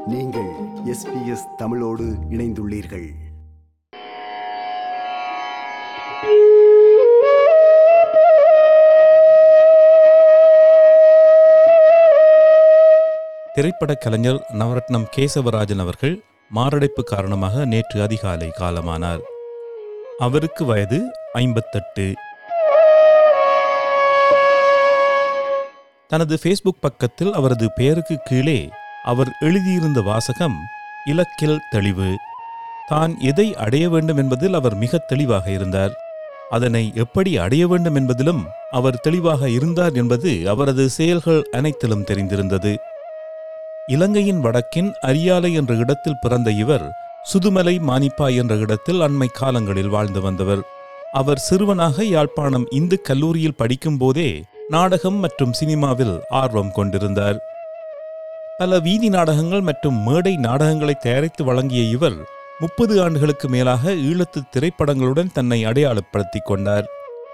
நீங்கள் SBS தமிழோடு இணைந்துள்ளீர்கள். திரைப்பட கலைஞர் நவரத்னம் கேசவராஜன் அவர்கள் மாரடைப்பு காரணமாக நேற்று அதிகாலை காலமானார். அவருக்கு வயது 58. தனது ஃபேஸ்புக் பக்கத்தில் அவரது பெயருக்கு கீழே அவர் எழுதியிருந்த வாசகம் இலக்கில் தெளிவு. தான் எதை அடைய வேண்டும் என்பதில் அவர் மிக தெளிவாக இருந்தார். அதனை எப்படி அடைய வேண்டும் என்பதிலும் அவர் தெளிவாக இருந்தார் என்பது அவரது செயல்கள் அனைத்திலும் தெரிந்திருந்தது. இலங்கையின் வடக்கின் அரியாலை என்ற இடத்தில் பிறந்த இவர் சுதுமலை மானிப்பா என்ற இடத்தில் அண்மை காலங்களில் வாழ்ந்து வந்தவர். அவர் சிறுவனாக யாழ்ப்பாணம் இந்து கல்லூரியில் படிக்கும் போதே நாடகம் மற்றும் சினிமாவில் ஆர்வம் கொண்டிருந்தார். பல வீதி நாடகங்கள் மற்றும் மேடை நாடகங்களை தயாரித்து வழங்கிய இவர் 30 ஆண்டுகளுக்கு மேலாக ஈழத்து திரைப்படங்களுடன் தன்னை அடையாளப்படுத்திக் கொண்டார்.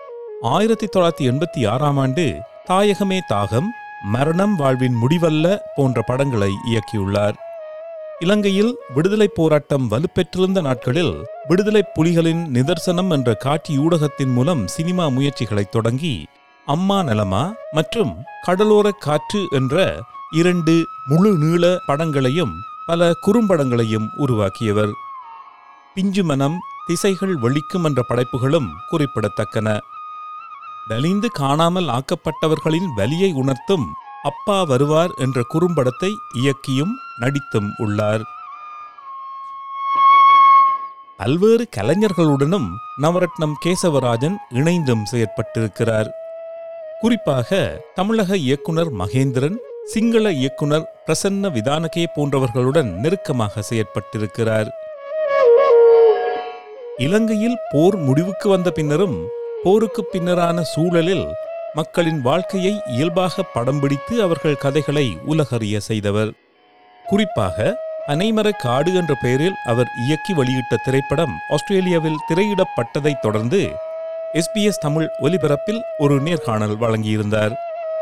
1986ஆம் ஆண்டு தாயகமே தாகம், மரணம் வாழ்வின் முடிவல்ல போன்ற படங்களை இயக்கியுள்ளார். இலங்கையில் விடுதலை போராட்டம் வலுப்பெற்றிருந்த நாட்களில் விடுதலை புலிகளின் நிதர்சனம் என்ற காட்சி ஊடகத்தின் மூலம் சினிமா முயற்சிகளை தொடங்கி அம்மா நலமா மற்றும் கடலோர காற்று என்ற 2 முழு நீள படங்களையும் பல குறும்படங்களையும் உருவாக்கியவர். பிஞ்சு மனம், திசைகள் வெளிக்கும் என்ற படைப்புகளும் குறிப்பிடத்தக்கன. வலிந்து காணாமல் ஆக்கப்பட்டவர்களின் வலியை உணர்த்தும் அப்பா வருவார் என்ற குறும்படத்தை இயக்கியும் நடித்தும் உள்ளார். பல்வேறு கலைஞர்களுடனும் நவரத்னம் கேசவராஜன் இணைந்தும் செயற்பட்டிருக்கிறார். குறிப்பாக தமிழக இயக்குனர் மகேந்திரன், சிங்கள இயக்குனர் பிரசன்ன விதானகே போன்றவர்களுடன் நெருக்கமாக செயற்பட்டிருக்கிறார். இலங்கையில் போர் முடிவுக்கு வந்த பின்னரும் போருக்கு பின்னரான சூழலில் மக்களின் வாழ்க்கையை இயல்பாக படம் பிடித்து அவர்கள் கதைகளை உலகறிய செய்தவர். குறிப்பாக பனைமரக் காடு என்ற பெயரில் அவர் இயக்கி வெளியிட்ட திரைப்படம் ஆஸ்திரேலியாவில் திரையிடப்பட்டதைத் தொடர்ந்து SBS தமிழ் ஒலிபரப்பில் ஒரு நேர்காணல் வழங்கியிருந்தார்.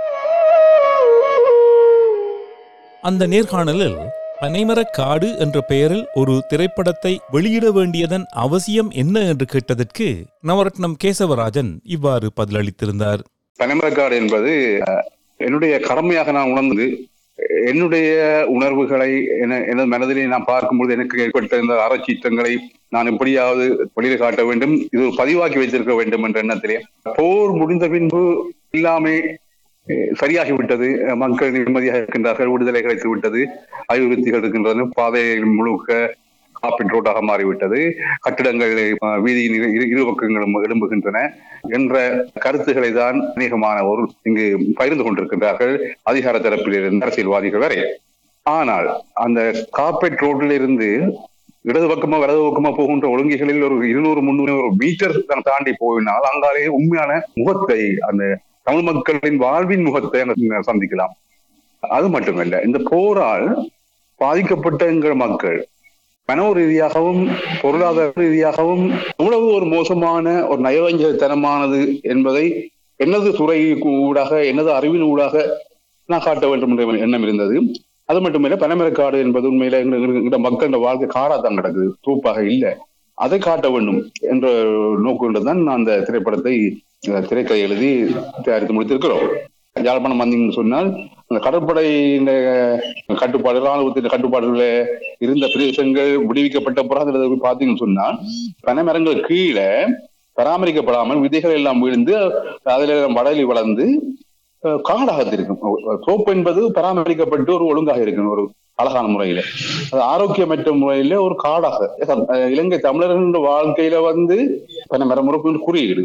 அந்த நேர்காணலில் பனைமரக் காடு என்ற பெயரில் ஒரு திரைப்படத்தை வெளியிட வேண்டியதன் அவசியம் என்ன என்று கேட்டதற்கு நவரத்னம் கேசவராஜன் இவ்வாறு பதிலளித்திருந்தார். பனைமரக்காடு என்பது என்னுடைய கடமையாக நான் உணர்ந்து, என்னுடைய உணர்வுகளை எனது மனதிலே நான் பார்க்கும்போது எனக்கு ஏற்பட்ட இந்த அறச்சீற்றங்களை நான் எப்படியாவது வெளியில காட்ட வேண்டும், இது ஒரு பதிவாக்கி வைத்திருக்க வேண்டும் என்ற எண்ணத்திலே, போர் முடிந்த பின்பு எல்லாமே சரியாகிவிட்டது, மக்கள் நிம்மதியாக இருக்கின்றார்கள், விடுதலை கிடைத்து விட்டது, அபிவிருத்திகள் இருக்கின்றன, பாதைகள் முழுக்க காப்பின் ரோட்டாக மாறிவிட்டது, கட்டிடங்கள் வீதியின் இரு பக்கங்களும் எழும்புகின்றன என்ற கருத்துக்களை தான் அநேகமான ஒரு இங்கு பகிர்ந்து கொண்டிருக்கின்றார்கள், அதிகார தரப்பில் இருந்து அரசியல்வாதிகள் வரை. ஆனால் அந்த காப்பேட் ரோட்டில் இருந்து இடது பக்கமா வலது பக்கமா போகின்ற ஒழுங்குகளில் ஒரு 200-300 மீட்டர் தாண்டி போயினால் அங்காலே உண்மையான முகத்தை, அந்த தமிழ் மக்களின் வாழ்வின் முகத்தை சந்திக்கலாம். அது மட்டுமல்ல, இந்த போரால் பாதிக்கப்பட்ட எங்கள் மக்கள் மனோ ரீதியாகவும் பொருளாதார ரீதியாகவும் எவ்வளவு ஒரு மோசமான ஒரு நயவஞ்சகத்தனமானது என்பதை எனது துறை ஊடாக, எனது அறிவின் ஊடாக நான் காட்ட வேண்டும் என்ற எண்ணம் இருந்தது. அது மட்டுமில்ல, பனைமரக்காடு என்பது உண்மையில எங்க மக்களோட வாழ்க்கை காடாதான் கிடக்குது, தூப்பாக இல்லை, அதை காட்ட வேண்டும் என்ற நோக்குடன் நான் அந்த திரைப்படத்தை திரைக்கதை எழுதி தயாரித்து முடித்திருக்கிறோம். யாழ்ப்பாணம் வந்தீங்கன்னு சொன்னால் அந்த கடற்படையின் கட்டுப்பாடு, இராணுவத்தின் கட்டுப்பாடுகள இருந்த பிரதேசங்கள் விடுவிக்கப்பட்ட பிறகு பார்த்தீங்கன்னு சொன்னால் பனைமரங்கள் கீழே பராமரிக்கப்படாமல் விதைகள் எல்லாம் விழுந்து அதில் வடலி வளர்ந்து காடாக இருக்கும். தோப்பு என்பது பராமரிக்கப்பட்டு ஒரு ஒழுங்காக இருக்கணும், ஒரு அழகான முறையில, அது ஆரோக்கியமற்ற முறையில ஒரு காடாக. இலங்கை தமிழர்கள் வாழ்க்கையில பனைமரம் ஒரு குறியீடு.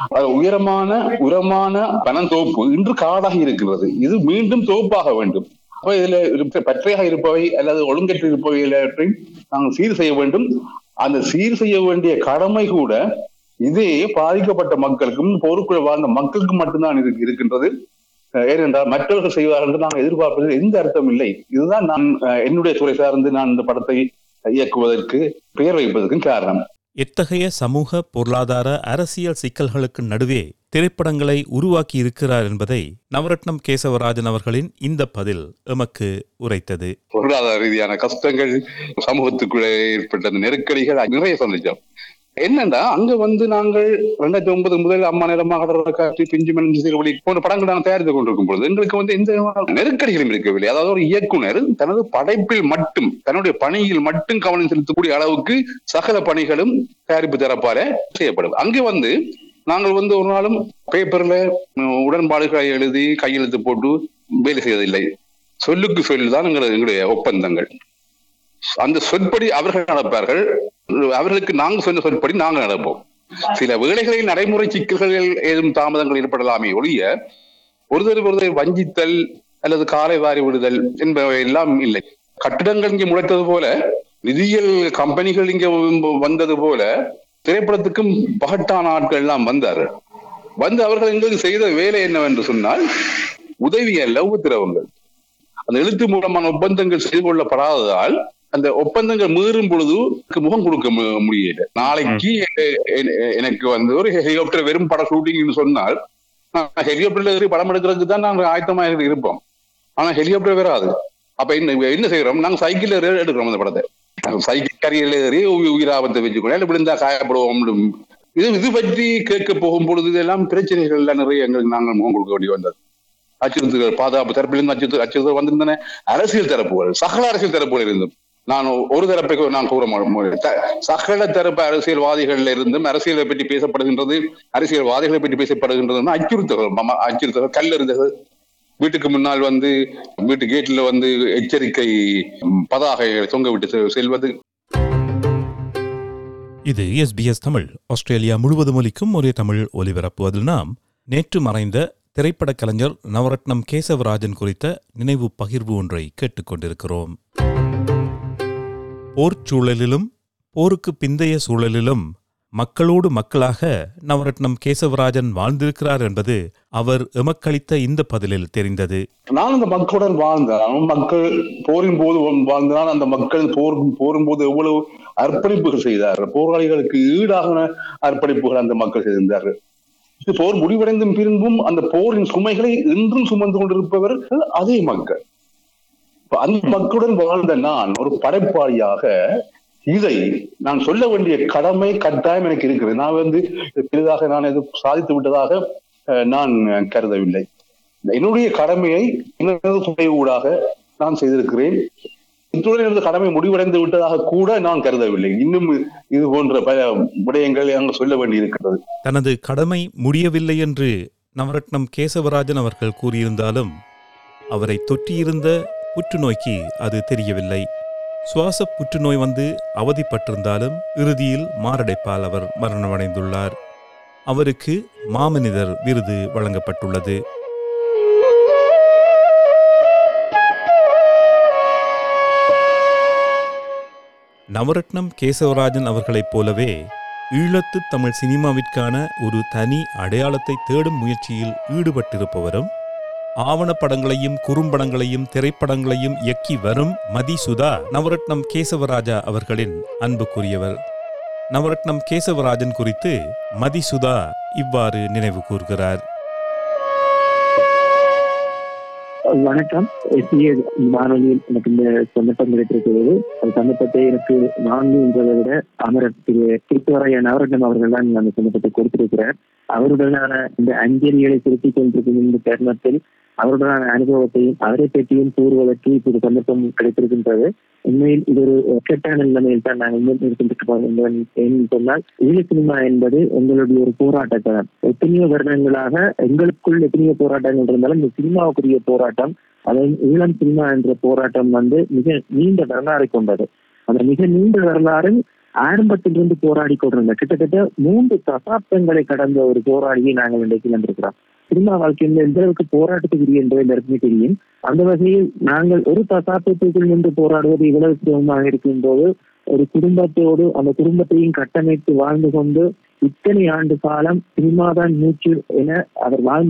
உயரமான பனந்தோப்பு இன்று காடாக இருக்கிறது. இது மீண்டும் தோப்பாக வேண்டும். அப்ப இதுல பற்றையாக இருப்பவை அல்லது ஒழுங்கற்று இருப்பவை எல்லாவற்றையும் நாங்கள் சீர் செய்ய வேண்டும். அந்த சீர் செய்ய வேண்டிய கடமை கூட இதே பாதிக்கப்பட்ட மக்களுக்கும் போருக்குள் வாழ்ந்த மக்களுக்கும் மட்டும்தான் இருக்கின்றது. ஏனென்றால் மற்றவர்கள் செய்வார்கள் என்று நாங்கள் எதிர்பார்ப்பதில் எந்த அர்த்தம் இல்லை. இதுதான் நான் என்னுடைய துறை சார்ந்து நான் இந்த படத்தை இயக்குவதற்கு பெயர் வைப்பதற்கும் காரணம். எத்தகைய சமூக பொருளாதார அரசியல் சிக்கல்களுக்கு நடுவே திரைப்படங்களை உருவாக்கி இருக்கிறார் என்பதை நவரட்னம் கேசவராஜன் அவர்களின் இந்த பதில் எமக்கு உரைத்தது. பொருளாதார ரீதியான கஷ்டங்கள், சமூகத்துக்குள்ளே ஏற்பட்ட நெருக்கடிகள் நிறைய சந்திச்சோம். என்னன்னா அங்க நாங்கள் 2009 முதல் அம்மா நேரமாக காட்சி, பிஞ்சு மணி போன்ற படங்கள் நாங்கள் தயாரித்துக் கொண்டிருக்கும் பொழுது எங்களுக்கு எந்த நெருக்கடிகளும் இருக்கவில்லை. அதாவது ஒரு இயக்குனர் தனது படைப்பில் மட்டும், தன்னுடைய பணியில் மட்டும் கவனம் செலுத்தக்கூடிய அளவுக்கு சகல பணிகளும் தயாரிப்பு தரப்பால செய்யப்படும். அங்கே நாங்கள் ஒரு நாளும் பேப்பர்ல உடன்பாடுகளை எழுதி கையெழுத்து போட்டு வேலை செய்வதில்லை. சொல்லுக்கு சொல்லுதான் எங்களுடைய ஒப்பந்தங்கள். அந்த சொற்படி அவர்கள் நடப்பார்கள், அவர்களுக்கு நாங்கள் சொன்ன சொற்படி நாங்கள் நடப்போம். சில வேளைகளில் நடைமுறை சிக்கல்கள் ஏதும் தாமதங்கள் ஏற்படலாமே ஒழிய ஒருவரை வஞ்சித்தல் அல்லது காலை வாரி விடுதல் என்பவை எல்லாம் இல்லை. கட்டிடங்கள் இங்கே முளைத்தது போல, நிதியியல் கம்பெனிகள் இங்கே வந்தது போல, திரைப்படத்துக்கும் பகட்டான ஆட்கள் எல்லாம் வந்தார்கள். அவர்கள் எங்களுக்கு செய்த வேலை என்னவென்று சொன்னால் உதவி அல்ல, உத்தரவுகள். அந்த எழுத்து மூலமான ஒப்பந்தங்கள் செய்து கொள்ளப்படாததால் அந்த ஒப்பந்தங்கள் மீறும் பொழுது முகம் கொடுக்க முடியல. நாளைக்கு எனக்கு ஒரு ஹெலிகாப்டர் வெறும் படம் ஷூட்டிங்னு சொன்னால் ஹெலிகாப்டர்ல ஏறி படம் எடுக்கிறதுக்கு தான் நாங்கள் ஆயத்தமாக இருப்போம். ஆனா ஹெலிகாப்டர் வராது. அப்ப என்ன செய்யறோம், நாங்க சைக்கிள் எடுக்கிறோம். அந்த படத்தை சைக்கிள் கரையில ஏறி உயிராபத்தை வச்சுக்கணும், விழுந்தா காயப்படுவோம். இது பற்றி கேட்க போகும் பொழுது இதெல்லாம் பிரச்சனைகள் எல்லாம் நிறைய எங்களுக்கு நாங்கள் முகம் கொடுக்க வேண்டி வந்தது. அச்சுறுத்தல்கள், பாதுகாப்பு தரப்பிலிருந்து அச்சுறுத்தல் வந்திருந்தன. அரசியல் தரப்புகள், சகல அரசியல் தரப்புகள் இருந்தும், நான் ஒரு தரப்பை நான் கூற சகல தரப்பு அரசியல்வாதிகள் இருந்தும் அரசியலை பற்றி பேசப்படுகின்றது, அரசியல்வாதிகளை பற்றி பேசப்படுகின்றது. அச்சுறுத்தல்கள், கல்லெறிந்தது, வீட்டுக்கு முன்னால் வீட்டு கேட்ல எச்சரிக்கை பதாகை தொங்க விட்டு செல்வது. இது SBS தமிழ். ஆஸ்திரேலியா முழுவதும் ஒலிக்கும் ஒரே தமிழ் ஒலிபரப்பு. அதில் நாம் நேற்று மறைந்த திரைப்பட கலைஞர் நவரட்னம் கேசவராஜன் குறித்த நினைவு பகிர்வு ஒன்றை கேட்டுக்கொண்டிருக்கிறோம். போர்ச்சூழலிலும் போருக்கு பிந்தைய சூழலிலும் மக்களோடு மக்களாக நவரட்னம் கேசவராஜன் வாழ்ந்திருக்கிறார் என்பது அவர் எமக்களித்த இந்த பதிலில் தெரிந்தது. நான் அந்த மக்களுடன் வாழ்ந்தேன். மக்கள் போரின் போது வாழ்ந்தான். அந்த மக்கள் போரும் போது எவ்வளவு அர்ப்பணிப்புகள் செய்தார்கள், போராளிகளுக்கு ஈடாக அர்ப்பணிப்புகள் அந்த மக்கள் செய்திருந்தார்கள். போர் முடிவடைந்தும் பின்பும் அந்த போரின் சுமைகளை இன்றும் சுமந்து கொண்டிருப்பவர்கள் அதே மக்கள். அந்த மக்களுடன் வாழ்ந்த நான் ஒரு படைப்பாளியாக இதை நான் சொல்ல வேண்டிய கடமை கட்டாயம் எனக்கு இருக்கிறது. நான் பெரிதாக நான் எதுவும் சாதித்து விட்டதாக நான் கருதவில்லை. என்னுடைய கடமையை துணை ஊடாக நான் செய்திருக்கிறேன். இத்துடன் எனது கடமை முடிவடைந்து விட்டதாக கூட நான் கருதவில்லை. இன்னும் இது போன்ற பல விடயங்களை அங்கு சொல்ல வேண்டி இருக்கிறது. தனது கடமை முடியவில்லை என்று நவரட்னம் கேசவராஜன் அவர்கள் கூறியிருந்தாலும் அவரை தொற்றியிருந்த புற்றுநோய்க்கு அது தெரியவில்லை. சுவாச புற்றுநோய் அவதிப்பட்டிருந்தாலும் இறுதியில் மாரடைப்பால் அவர் மரணமடைந்துள்ளார். அவருக்கு மாமனிதர் விருது வழங்கப்பட்டுள்ளது. நவரட்னம் கேசவராஜன் அவர்களைப் போலவே ஈழத்து தமிழ் சினிமாவிற்கான ஒரு தனி அடையாளத்தை தேடும் முயற்சியில் ஈடுபட்டிருப்பவரும் ஆவணப்படங்களையும் குறும்படங்களையும் திரைப்படங்களையும் இயக்கி வரும் மதிசுதா நவரட்னம் கேசவராஜா அவர்களின் அன்புக்குரியவர். நவரட்னம் கேசவராஜன் குறித்து மதிசுதா இவ்வாறு நினைவு கூர்கிறார். வணக்கம். வானொலியில் எனக்கு இந்த சந்தர்ப்பம் கிடைத்திருக்கிறது. அந்த சந்தர்ப்பத்தை எனக்கு வாங்குவதை விட அமரர் திருத்துவரைய நவரட்னம் அவர்கள் தான் அந்த சந்தர்ப்பத்தை கொடுத்திருக்கிறார். அவருடனான இந்த அஞ்சலிகளை திருத்திக் கொண்டிருக்கும் இந்த தருணத்தில் அவருடனான அனுபவத்தையும் அவரை பற்றியும் கூறுவதற்கு இப்போது சந்தர்ப்பம் கிடைத்திருக்கின்றது. உண்மையில் இது ஒரு ஒற்றான நிலைமையில் தான் நாங்கள் இருக்கின்றோம் சொன்னால், ஈழ சினிமா என்பது எங்களுடைய ஒரு போராட்ட களம். எத்தனையோ வருடங்களாக எங்களுக்குள் எத்தனையோ போராட்டங்கள் இருந்தாலும் இந்த சினிமாவுக்குரிய போராட்டம், அதாவது ஈழம் சினிமா என்ற போராட்டம் மிக நீண்ட வரலாறை கொண்டது. அந்த மிக நீண்ட வரலாறு ஆரம்பத்திலிருந்து போராடி கொண்டிருந்த கிட்டத்தட்ட 3 தசாப்தங்களை கடந்த ஒரு போராடியை நாங்கள் இன்றைக்கு வந்திருக்கிறோம். சினிமா வாழ்க்கையில் எந்த அளவுக்கு போராட்டத்துக்குரிய என்பது எல்லாருக்குமே தெரியும். அந்த வகையில் நாங்கள் ஒரு தசாப்தத்துக்குள் நின்று போராடுவது இவ்வளவு சிரமமாக இருக்கும் போது, ஒரு குடும்பத்தோடு அந்த குடும்பத்தையும் கட்டமைத்து வாழ்ந்து கொண்டு இத்தனை ஆண்டு காலம் சினிமாதான் மூச்சு என அவர் வாழ்ந்து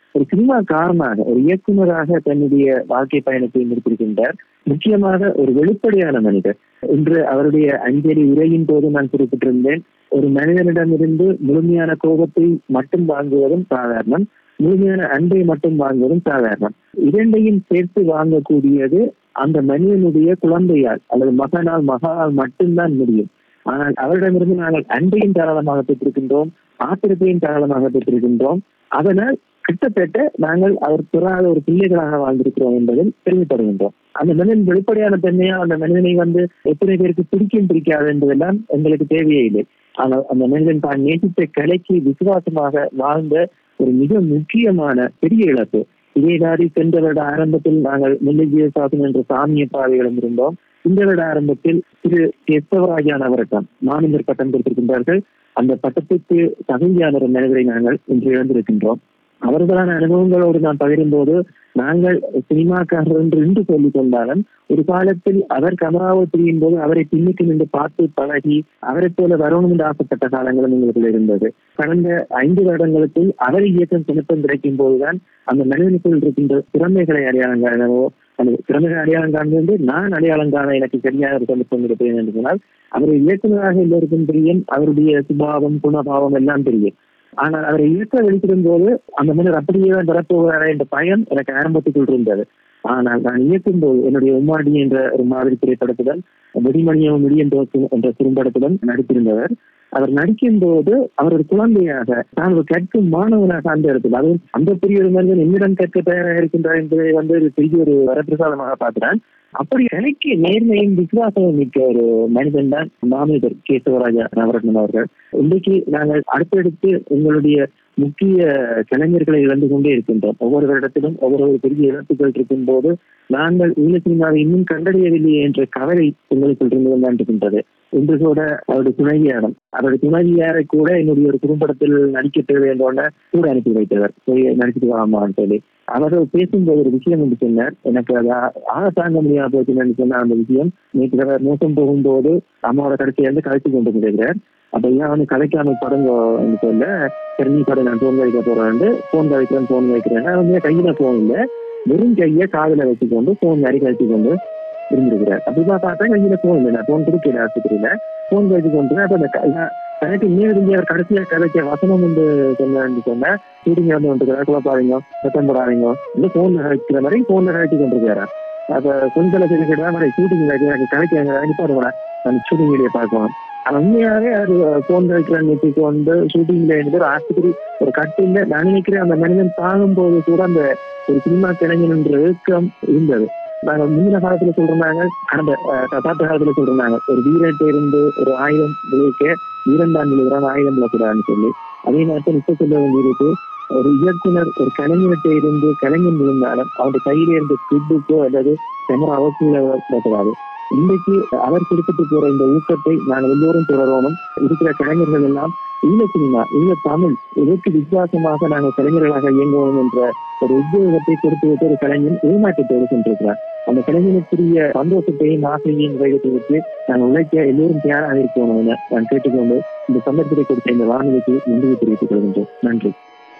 ஒரு சினிமாக்காரனாக, ஒரு இயக்குநராக தன்னுடைய வாழ்க்கை பயணத்தை முடித்திருக்கின்றார். முக்கியமாக ஒரு வெளிப்படையான மனிதர். இன்று அவருடைய அஞ்சலி உரையின் போது நான் குறிப்பிட்டிருந்தேன், ஒரு மனிதனிடமிருந்து முழுமையான கோபத்தை மட்டும் வாங்குவதும் சாதாரணம், முழுமையான அன்பை மட்டும் வாங்குவதும் சாதாரணம். இரண்டையும் சேர்த்து வாங்கக்கூடியது அந்த மனிதனுடைய குழந்தையால் அல்லது மகனால் மகளால் மட்டும்தான் முடியும். ஆனால் அவரிடமிருந்து நாங்கள் அன்பையும் தாராளமாக பெற்றிருக்கின்றோம், ஆத்திரத்தையும் தாராளமாக பெற்றிருக்கின்றோம். அதனால் கிட்டத்தட்ட நாங்கள் அவர் பெறாத ஒரு பிள்ளைகளாக வாழ்ந்திருக்கிறோம் என்பதில் பெருமைப்படுகின்றோம். அந்த மனிதன் வெளிப்படையான தன்மையா அந்த மனிதனை எத்தனை பேருக்கு பிடிக்காது என்பதெல்லாம் எங்களுக்கு தேவையே இல்லை. ஆனால் அந்த மனிதன் தான் நேசித்த கலைக்கு விசுவாசமாக வாழ்ந்த ஒரு மிக முக்கியமான பெரிய இழப்பு. இதேதாரி சென்ற வருட ஆரம்பத்தில் நாங்கள் முல்லைஜீவ சாசனம் என்ற சாமிய பாதைகளும் இருந்தோம். இந்த வருட ஆரம்பத்தில் திரு எஸ்வராஜான் அவர்கள் மாநில பட்டம் பெற்றிருக்கின்றார்கள். அந்த பட்டத்திற்கு தகுதியான ஒரு மனிதரை நாங்கள் இன்று இழந்திருக்கின்றோம். அவர்களான அனுபவங்களோடு நான் பகிரும்போது, நாங்கள் சினிமாக்காரர் என்று சொல்லிக் கொண்டாலும் ஒரு காலத்தில் அவர் கமராவை பிரியும் போது அவரை பின்னுக்கு நின்று பார்த்து பழகி அவரை போல வரணும் என்று ஆசைப்பட்ட காலங்களும் எங்களுக்குள்ள இருந்தது. கடந்த 5 வருடங்களுக்குள் அவரை இயக்கம் சின்னத்தம் கிடைக்கும் போதுதான் அந்த மனிதனுக்குள் இருக்கின்ற திறமைகளை அடையாளம் காணவோ அல்லது திறமைகளை அடையாளம் காண்பது நான் அடையாளம் காண எனக்கு சரியான ஒரு சந்தர்ப்பம் இருப்பேன் என்று சொன்னால், அவரை இயக்குநராக எல்லோருக்கும் தெரியும், அவருடைய சுபாவம் குணபாவம் எல்லாம் தெரியும். ஆனால் அவரை இயக்க வெளித்திடும் போது அந்த மனிதர் அப்படியே தான் வரப்போகிறாரா என்ற பயம் எனக்கு ஆரம்பத்துக்குள் இருந்தது. ஆனால் நான் இயக்கும் போது என்னுடைய உம்மாடி என்ற ஒரு மாதிரி திரைப்படத்துடன் வெடிமணியம் முடியும் என்ற குறும்படத்துடன் நடித்திருந்தவர். அவர் நடிக்கும் போது அவர் ஒரு குழந்தையாக தான் ஒரு கற்கும் மாணவனாக அந்த இடத்தில், அதுவும் அந்த பெரிய ஒரு மனிதன் என்னிடம் கற்க தயாராக இருக்கின்றார் என்பதை ஒரு பெரிய ஒரு வரப்பிரசாதமாக பார்க்கிறான். அப்படி எனக்கு நேர்மையும் விசுவாசமும் மிக்க ஒரு மனிதன் தான் மாமனிதர் கேசவராஜா நவரத்னம் அவர்கள். இன்றைக்கு நாங்கள் அடுத்தடுத்து எங்களுடைய முக்கிய கலைஞர்களை இழந்து கொண்டே இருக்கின்றோம். ஒவ்வொரு வருடத்திலும் ஒவ்வொரு பெரிய இழப்புகள் இருக்கும் போது நாங்கள் ஈழ சினிமாவை இன்னும் கண்டறியவில்லையே என்ற கவலை எங்களுக்குள் இருந்து கொண்டிருக்கின்றது. இன்று கூட அவருடைய துணைவியாரம், அவருடைய துணைவியாரை கூட என்னுடைய ஒரு குறும்படத்தில் நடிக்க தேவை என்றோட கூட அனுப்பி வைத்தவர், போய் நடிச்சுட்டு வாமான்னு சொல்லி. அவர் பேசும்போது ஒரு விஷயம் என்று சொன்னார், எனக்கு அதை தாங்க முடியாம போச்சுன்னு சொன்ன அந்த விஷயம். நேற்று மோசம் போகும்போது அம்மாவோட கடைசியிலிருந்து கழிச்சு கொண்டு போகிறார். அப்ப ஏன் கதைக்காம படங்க சொல்ல, சரி நீ படம் நான் போன் வைக்க போறேன், போன் வைக்கிறேன் போன் வைக்கிறேன். அவங்க கையில போன் இல்லை, வெறும் கையை காதுல வச்சுக்கொண்டு போன் மாதிரி கழிச்சு கொண்டு இருந்திருக்கிறார். அப்படிதான் பார்த்தா கையில போன் இல்லை, நான் போன் கொடுக்கல ஆஸ்பத்திரியில போன் வச்சு கொண்டு. அப்ப அந்த எனக்கு இன்னும் அவர் கடைசியா கதைக்க வசனம் என்று சொன்ன ஷூட்டிங் வந்து வந்துருக்காரு, குழப்பாதீங்க சத்தம் போடாதீங்க இந்த போன்ல கழிக்கிற மாதிரி போன்ல கழிச்சு கொண்டிருக்காரு. அப்ப கொஞ்சம் சரி கேட்டா மாதிரி ஷூட்டிங் எனக்கு கதைக்க நிப்பாருங்களா நான் ஷூட்டிங் வீடியோ பார்க்கலாம். ஆனா உண்மையாவே அது போன் வைக்கிறான்னு வச்சுக்கு வந்து ஷூட்டிங்ல இருந்து ஒரு ஆஸ்பத்திரி ஒரு கட்டில நான் நினைக்கிறேன் அந்த மனிதன் தாங்கும் போது கூட அந்த ஒரு சினிமா கலைஞன் என்ற ஏக்கம் இருந்தது. நாங்க முன்ன காலத்துல சொல்றாங்க, கடந்த 10 காலத்துல சொல்றாங்க, ஒரு வீரத்தை இருந்து ஒரு 1000 விளைவிக்க வீரண்டான் விளைவுறான் 1000 விளக்குறான்னு சொல்லி. அதே நேரத்தில் இப்ப சொல்ல வேண்டியிருக்கு, ஒரு இயக்குனர் ஒரு கலைஞர்கிட்ட இருந்து கலைஞன் விழுந்தாலும் அவருடைய கையில இருந்து கிட்டுக்கோ அல்லது கேமராவோ கீழே விடக்கூடாது. இன்னைக்கு அவர் குறிப்பிட்டு போற இந்த ஊக்கத்தை நாங்கள் எல்லோரும் தொடரணும். இருக்கிற கலைஞர்கள் எல்லாம் ஈழ சினிமா, ஈழ தமிழ் இதற்கு விசுவாசமாக நாங்கள் கலைஞர்களாக இயங்குவோம் என்ற ஒரு உத்வேகத்தை கொடுத்து விட்டு ஒரு கலைஞன் ஏமாற்றத்தோடு சென்றிருக்கிறார். அந்த கலைஞனுக்குரிய சந்தோஷத்தையும் ஆசையையும் நிறைவேற்றி விட்டு நாங்கள் உழைக்க எல்லோரும் தயாராக இருக்கணும் என நான் கேட்டுக்கொண்டு இந்த சந்தர்ப்பத்தை கொடுத்த இந்த வானொலிக்கு நன்றி தெரிவித்துக் கொள்கின்றோம். நன்றி.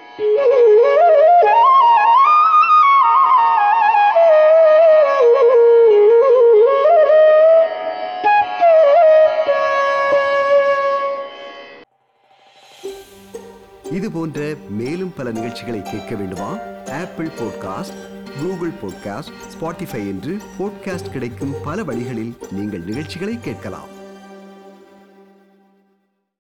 இது போன்ற மேலும் பல நிகழ்ச்சிகளை கேட்க வேண்டுமா? Apple podcast, Google podcast, Spotify என்று பாட்காஸ்ட் கிடைக்கும் பல வழிகளில் நீங்கள் நிகழ்ச்சிகளை கேட்கலாம்.